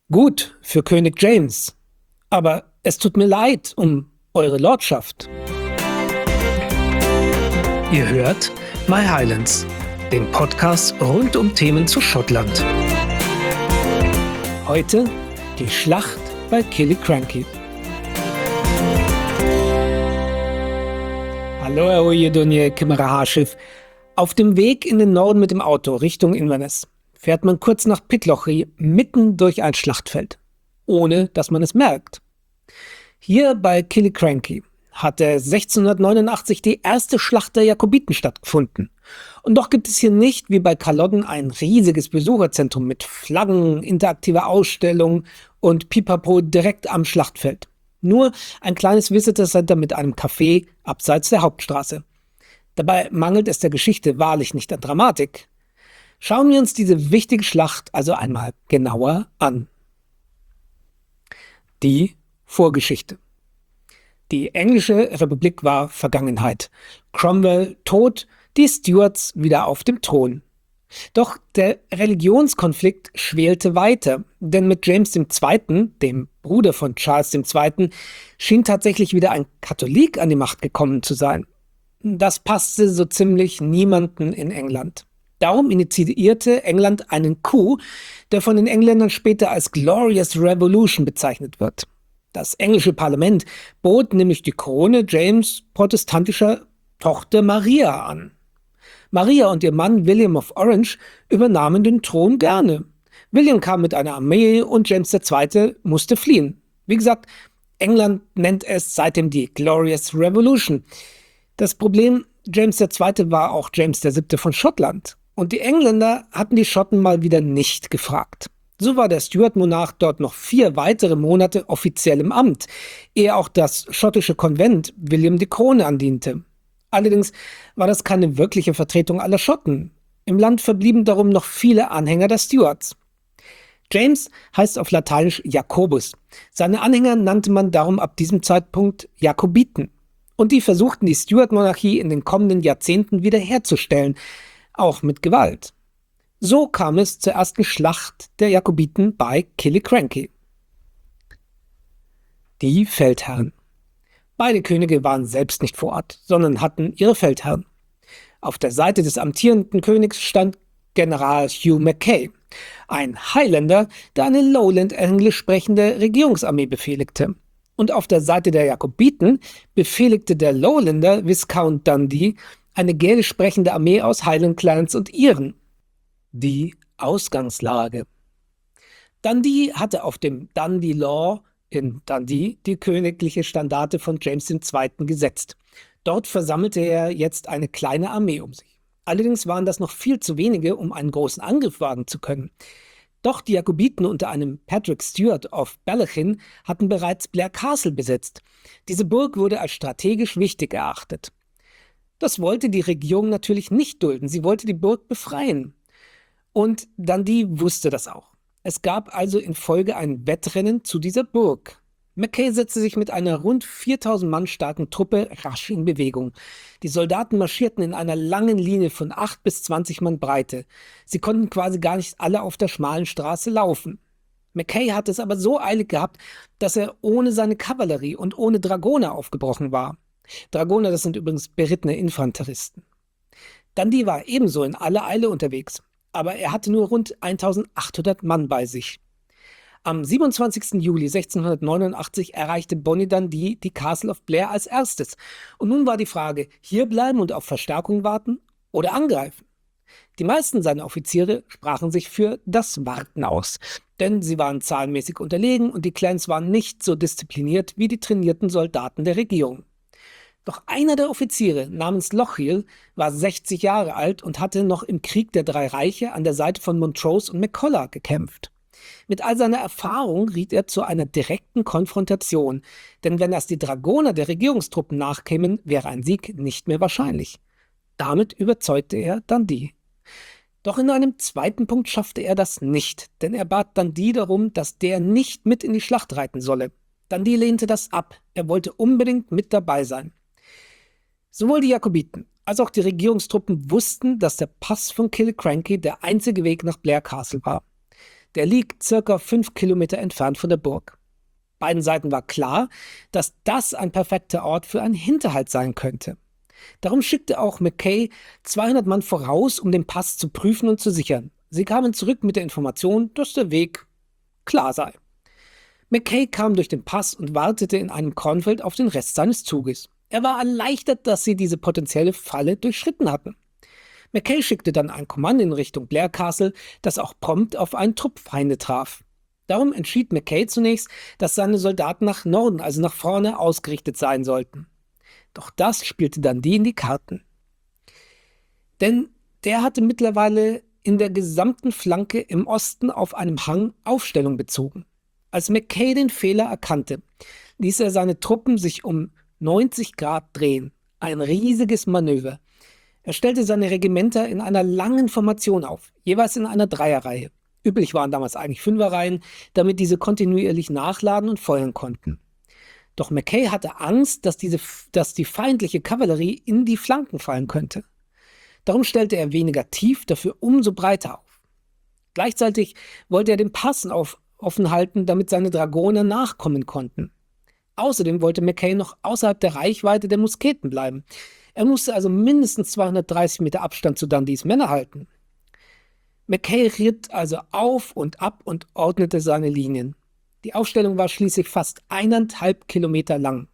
Gut für König James, aber es tut mir leid um eure Lordschaft. Ihr hört My Highlands, den Podcast rund um Themen zu Schottland. Heute die Schlacht bei Killiecrankie. Hallo, Herr Ojedonje Kimmerahaschiff. Auf dem Weg in den Norden mit dem Auto Richtung Inverness fährt man kurz nach Pitlochry mitten durch ein Schlachtfeld, ohne dass man es merkt. Hier bei Killiecrankie hatte 1689 die erste Schlacht der Jakobiten stattgefunden. Und doch gibt es hier nicht wie bei Culloden ein riesiges Besucherzentrum mit Flaggen, interaktiver Ausstellung und Pipapo direkt am Schlachtfeld. Nur ein kleines Visitor Center mit einem Café abseits der Hauptstraße. Dabei mangelt es der Geschichte wahrlich nicht an Dramatik. Schauen wir uns diese wichtige Schlacht also einmal genauer an. Die Vorgeschichte. Die englische Republik war Vergangenheit. Cromwell tot, die Stuarts wieder auf dem Thron. Doch der Religionskonflikt schwelte weiter, denn mit James II., dem Bruder von Charles II., schien tatsächlich wieder ein Katholik an die Macht gekommen zu sein. Das passte so ziemlich niemanden in England. Darum initiierte England einen Coup, der von den Engländern später als Glorious Revolution bezeichnet wird. Das englische Parlament bot nämlich die Krone James' protestantischer Tochter Maria an. Maria und ihr Mann William of Orange übernahmen den Thron gerne. William kam mit einer Armee und James II. Musste fliehen. Wie gesagt, England nennt es seitdem die Glorious Revolution. Das Problem, James II. War auch James VII. Von Schottland. Und die Engländer hatten die Schotten mal wieder nicht gefragt. So war der Stuart-Monarch dort noch 4 weitere Monate offiziell im Amt, ehe auch das schottische Konvent William die Krone andiente. Allerdings war das keine wirkliche Vertretung aller Schotten. Im Land verblieben darum noch viele Anhänger der Stuarts. James heißt auf Lateinisch Jakobus. Seine Anhänger nannte man darum ab diesem Zeitpunkt Jakobiten. Und die versuchten die Stuart-Monarchie in den kommenden Jahrzehnten wiederherzustellen, auch mit Gewalt. So kam es zur ersten Schlacht der Jakobiten bei Killiecrankie. Die Feldherren. Beide Könige waren selbst nicht vor Ort, sondern hatten ihre Feldherren. Auf der Seite des amtierenden Königs stand General Hugh Mackay, ein Highlander, der eine Lowland-Englisch sprechende Regierungsarmee befehligte. Und auf der Seite der Jakobiten befehligte der Lowlander Viscount Dundee eine gälisch sprechende Armee aus Highland-Clans und Iren. Die Ausgangslage. Dundee hatte auf dem Dundee Law in Dundee die königliche Standarte von James II. Gesetzt. Dort versammelte er jetzt eine kleine Armee um sich. Allerdings waren das noch viel zu wenige, um einen großen Angriff wagen zu können. Doch die Jakobiten unter einem Patrick Stewart of Ballachin hatten bereits Blair Castle besetzt. Diese Burg wurde als strategisch wichtig erachtet. Das wollte die Regierung natürlich nicht dulden. Sie wollte die Burg befreien. Und Dundee wusste das auch. Es gab also in Folge ein Wettrennen zu dieser Burg. Mackay setzte sich mit einer rund 4000 Mann starken Truppe rasch in Bewegung. Die Soldaten marschierten in einer langen Linie von 8 bis 20 Mann Breite. Sie konnten quasi gar nicht alle auf der schmalen Straße laufen. Mackay hatte es aber so eilig gehabt, dass er ohne seine Kavallerie und ohne Dragoner aufgebrochen war. Dragoner, das sind übrigens berittene Infanteristen. Dundee war ebenso in aller Eile unterwegs, aber er hatte nur rund 1800 Mann bei sich. Am 27. Juli 1689 erreichte Bonnie Dundee die Castle of Blair als erstes. Und nun war die Frage, hier bleiben und auf Verstärkung warten oder angreifen? Die meisten seiner Offiziere sprachen sich für das Warten aus, denn sie waren zahlenmäßig unterlegen und die Clans waren nicht so diszipliniert wie die trainierten Soldaten der Regierung. Doch einer der Offiziere namens Lochiel war 60 Jahre alt und hatte noch im Krieg der 3 Reiche an der Seite von Montrose und McCulloch gekämpft. Mit all seiner Erfahrung riet er zu einer direkten Konfrontation, denn wenn erst die Dragoner der Regierungstruppen nachkämen, wäre ein Sieg nicht mehr wahrscheinlich. Damit überzeugte er Dundee. Doch in einem zweiten Punkt schaffte er das nicht, denn er bat Dundee darum, dass der nicht mit in die Schlacht reiten solle. Dundee lehnte das ab, er wollte unbedingt mit dabei sein. Sowohl die Jakobiten als auch die Regierungstruppen wussten, dass der Pass von Killiecrankie der einzige Weg nach Blair Castle war. Der liegt circa 5 Kilometer entfernt von der Burg. Beiden Seiten war klar, dass das ein perfekter Ort für einen Hinterhalt sein könnte. Darum schickte auch Mackay 200 Mann voraus, um den Pass zu prüfen und zu sichern. Sie kamen zurück mit der Information, dass der Weg klar sei. Mackay kam durch den Pass und wartete in einem Kornfeld auf den Rest seines Zuges. Er war erleichtert, dass sie diese potenzielle Falle durchschritten hatten. Mackay schickte dann ein Kommando in Richtung Blair Castle, das auch prompt auf einen Trupp Feinde traf. Darum entschied Mackay zunächst, dass seine Soldaten nach Norden, also nach vorne, ausgerichtet sein sollten. Doch das spielte Dundee in die Karten. Denn der hatte mittlerweile in der gesamten Flanke im Osten auf einem Hang Aufstellung bezogen. Als Mackay den Fehler erkannte, ließ er seine Truppen sich um 90 Grad drehen. Ein riesiges Manöver. Er stellte seine Regimenter in einer langen Formation auf, jeweils in einer Dreierreihe. Üblich waren damals eigentlich Fünferreihen, damit diese kontinuierlich nachladen und feuern konnten. Doch Mackay hatte Angst, dass die feindliche Kavallerie in die Flanken fallen könnte. Darum stellte er weniger tief, dafür umso breiter auf. Gleichzeitig wollte er den Pass offen halten, damit seine Dragoner nachkommen konnten. Außerdem wollte Mackay noch außerhalb der Reichweite der Musketen bleiben. Er musste also mindestens 230 Meter Abstand zu Dundees Männer halten. Mackay ritt also auf und ab und ordnete seine Linien. Die Aufstellung war schließlich fast 1,5 Kilometer lang.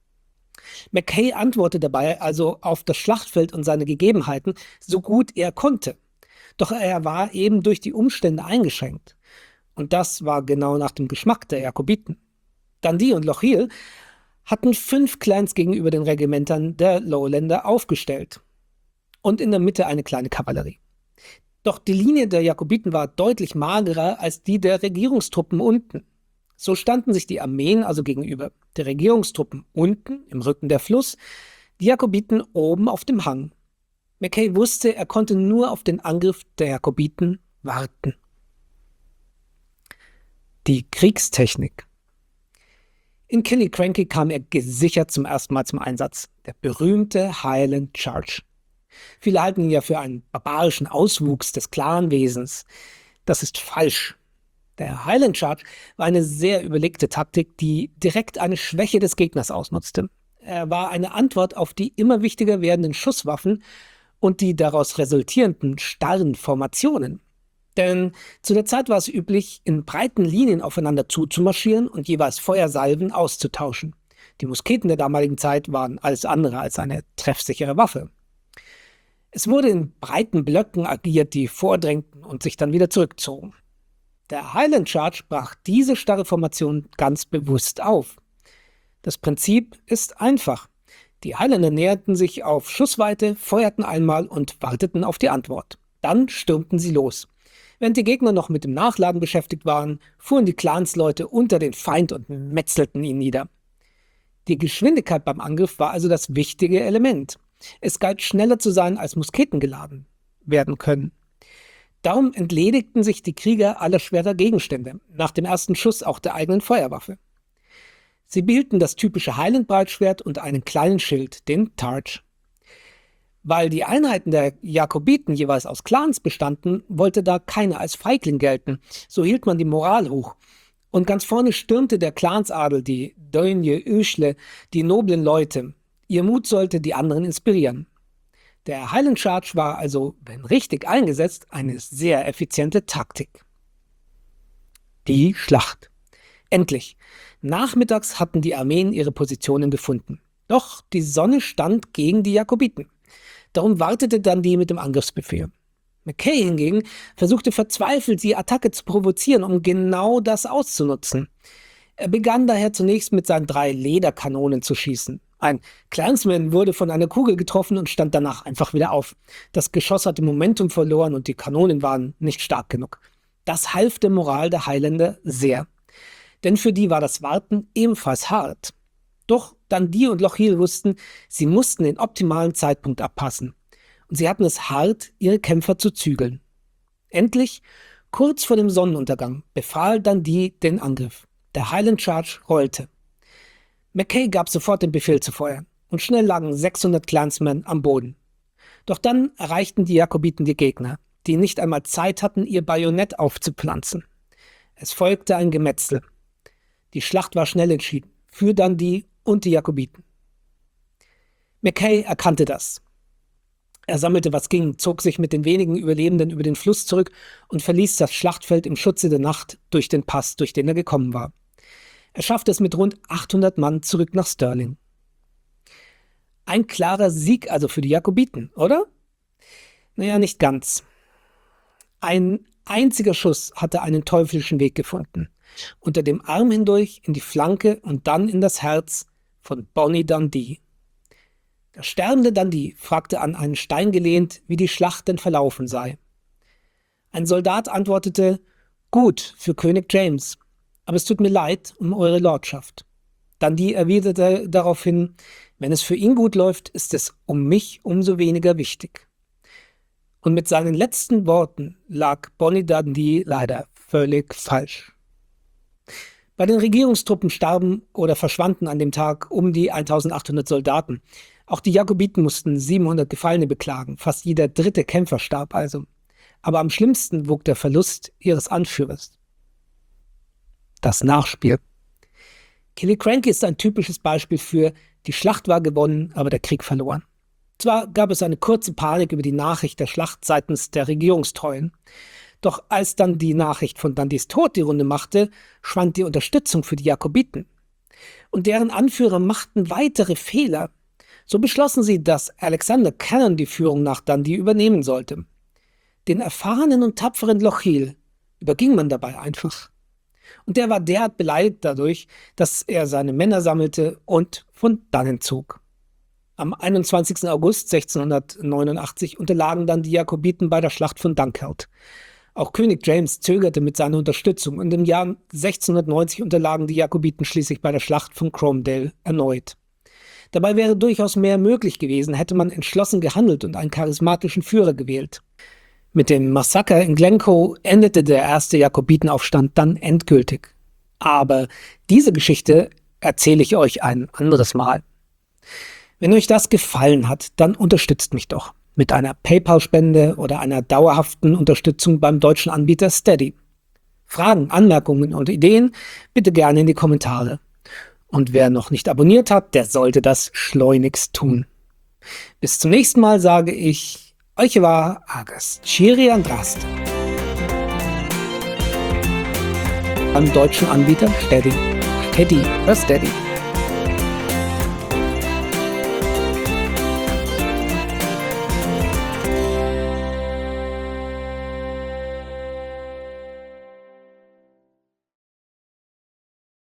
Mackay antwortete dabei also auf das Schlachtfeld und seine Gegebenheiten, so gut er konnte. Doch er war eben durch die Umstände eingeschränkt. Und das war genau nach dem Geschmack der Jakobiten. Dundee und Lochiel hatten 5 Clans gegenüber den Regimentern der Lowlander aufgestellt. Und in der Mitte eine kleine Kavallerie. Doch die Linie der Jakobiten war deutlich magerer als die der Regierungstruppen unten. So standen sich die Armeen also gegenüber. Die Regierungstruppen unten, im Rücken der Fluss, die Jakobiten oben auf dem Hang. Mackay wusste, er konnte nur auf den Angriff der Jakobiten warten. Die Kriegstechnik. In Killiecrankie kam er gesichert zum ersten Mal zum Einsatz. Der berühmte Highland Charge. Viele halten ihn ja für einen barbarischen Auswuchs des Clanwesens. Das ist falsch. Der Highland Charge war eine sehr überlegte Taktik, die direkt eine Schwäche des Gegners ausnutzte. Er war eine Antwort auf die immer wichtiger werdenden Schusswaffen und die daraus resultierenden starren Formationen. Denn zu der Zeit war es üblich, in breiten Linien aufeinander zuzumarschieren und jeweils Feuersalven auszutauschen. Die Musketen der damaligen Zeit waren alles andere als eine treffsichere Waffe. Es wurde in breiten Blöcken agiert, die vordrängten und sich dann wieder zurückzogen. Der Highland Charge brach diese starre Formation ganz bewusst auf. Das Prinzip ist einfach. Die Highlander näherten sich auf Schussweite, feuerten einmal und warteten auf die Antwort. Dann stürmten sie los. Während die Gegner noch mit dem Nachladen beschäftigt waren, fuhren die Clansleute unter den Feind und metzelten ihn nieder. Die Geschwindigkeit beim Angriff war also das wichtige Element. Es galt schneller zu sein, als Musketen geladen werden können. Darum entledigten sich die Krieger aller schwerer Gegenstände, nach dem ersten Schuss auch der eigenen Feuerwaffe. Sie behielten das typische Highland-Breitschwert und einen kleinen Schild, den Targe. Weil die Einheiten der Jakobiten jeweils aus Clans bestanden, wollte da keiner als Feigling gelten. So hielt man die Moral hoch. Und ganz vorne stürmte der Clansadel, die Dönje, Öschle, die noblen Leute. Ihr Mut sollte die anderen inspirieren. Der Highland Charge war also, wenn richtig eingesetzt, eine sehr effiziente Taktik. Die Schlacht. Endlich. Nachmittags hatten die Armeen ihre Positionen gefunden. Doch die Sonne stand gegen die Jakobiten. Darum wartete Dundee mit dem Angriffsbefehl. Mackay hingegen versuchte verzweifelt, die Attacke zu provozieren, um genau das auszunutzen. Er begann daher zunächst mit seinen 3 Lederkanonen zu schießen. Ein Clansman wurde von einer Kugel getroffen und stand danach einfach wieder auf. Das Geschoss hatte Momentum verloren und die Kanonen waren nicht stark genug. Das half der Moral der Highlander sehr. Denn für die war das Warten ebenfalls hart. Doch Dundee und Lochiel wussten, sie mussten den optimalen Zeitpunkt abpassen. Und sie hatten es hart, ihre Kämpfer zu zügeln. Endlich, kurz vor dem Sonnenuntergang, befahl Dundee den Angriff. Der Highland Charge rollte. Mackay gab sofort den Befehl zu feuern und schnell lagen 600 Clansmen am Boden. Doch dann erreichten die Jakobiten die Gegner, die nicht einmal Zeit hatten, ihr Bajonett aufzupflanzen. Es folgte ein Gemetzel. Die Schlacht war schnell entschieden, für Dundee und die Jakobiten. Mackay erkannte das. Er sammelte, was ging, zog sich mit den wenigen Überlebenden über den Fluss zurück und verließ das Schlachtfeld im Schutze der Nacht durch den Pass, durch den er gekommen war. Er schaffte es mit rund 800 Mann zurück nach Stirling. Ein klarer Sieg also für die Jakobiten, oder? Naja, nicht ganz. Ein einziger Schuss hatte einen teuflischen Weg gefunden. Unter dem Arm hindurch, in die Flanke und dann in das Herz von Bonnie Dundee. Der sterbende Dundee fragte an einen Stein gelehnt, wie die Schlacht denn verlaufen sei. Ein Soldat antwortete, gut für König James, aber es tut mir leid um eure Lordschaft. Dundee erwiderte daraufhin, wenn es für ihn gut läuft, ist es um mich umso weniger wichtig. Und mit seinen letzten Worten lag Bonnie Dundee leider völlig falsch. Bei den Regierungstruppen starben oder verschwanden an dem Tag um die 1800 Soldaten. Auch die Jakobiten mussten 700 Gefallene beklagen, fast jeder dritte Kämpfer starb also. Aber am schlimmsten wog der Verlust ihres Anführers. Das Nachspiel. Killiecrankie ist ein typisches Beispiel für, die Schlacht war gewonnen, aber der Krieg verloren. Zwar gab es eine kurze Panik über die Nachricht der Schlacht seitens der Regierungstreuen, doch als dann die Nachricht von Dundees Tod die Runde machte, schwand die Unterstützung für die Jakobiten. Und deren Anführer machten weitere Fehler. So beschlossen sie, dass Alexander Cannon die Führung nach Dundee übernehmen sollte. Den erfahrenen und tapferen Lochiel überging man dabei einfach. Und der war derart beleidigt dadurch, dass er seine Männer sammelte und von dannen zog. Am 21. August 1689 unterlagen dann die Jakobiten bei der Schlacht von Dunkeld. Auch König James zögerte mit seiner Unterstützung und im Jahr 1690 unterlagen die Jakobiten schließlich bei der Schlacht von Cromdale erneut. Dabei wäre durchaus mehr möglich gewesen, hätte man entschlossen gehandelt und einen charismatischen Führer gewählt. Mit dem Massaker in Glencoe endete der erste Jakobitenaufstand dann endgültig. Aber diese Geschichte erzähle ich euch ein anderes Mal. Wenn euch das gefallen hat, dann unterstützt mich doch mit einer PayPal-Spende oder einer dauerhaften Unterstützung beim deutschen Anbieter Steady. Fragen, Anmerkungen und Ideen bitte gerne in die Kommentare. Und wer noch nicht abonniert hat, der sollte das schleunigst tun. Bis zum nächsten Mal sage ich, euch war Agas Chiri Andrast. Beim deutschen Anbieter Steady. Steady.